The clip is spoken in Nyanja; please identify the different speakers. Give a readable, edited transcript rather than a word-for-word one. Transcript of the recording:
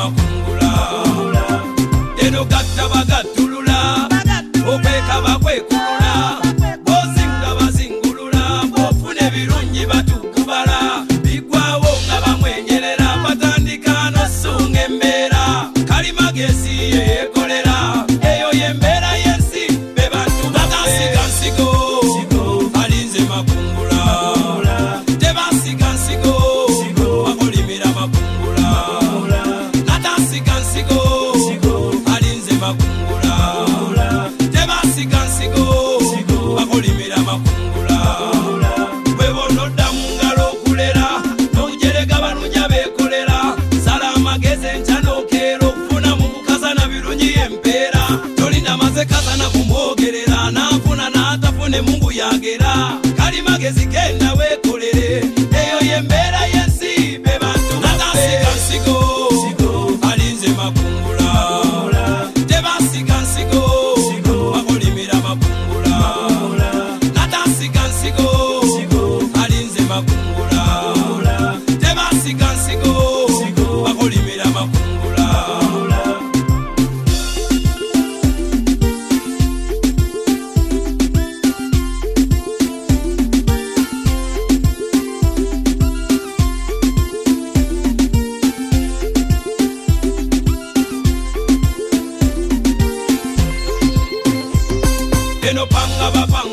Speaker 1: makungula eno gatta bagattulula okweka bakwekulula bozinga bazingulula bofune birungi batukubala bigwawo nga bamwenyerera batandika nosunga embeera kalimagezi yeyekolera eyo yembeera yensi bebantu batasiga nsigo alinze makungula tebasiga nsigo bakolimira makungula natasiga nsigo alinze makungula tebasiga nsigo bakolimira makungula bwebonodda mu ngalo okulera n'okujerega banujja beekolera sala amagezi enkyanookeera okufuna mu mukazana birungi empeera tolina maze kazana kumwogerera naafuna n'atafune mungu yagera kalimagezi genda weekolere eyo yembeera yensi be bantu natasiga nsigo alinze makungula tebasiga nsigo bakolimira makungula natasiga nsigo alinze makungula tebasiga nsigo bakolimira makungula eno panga bapanga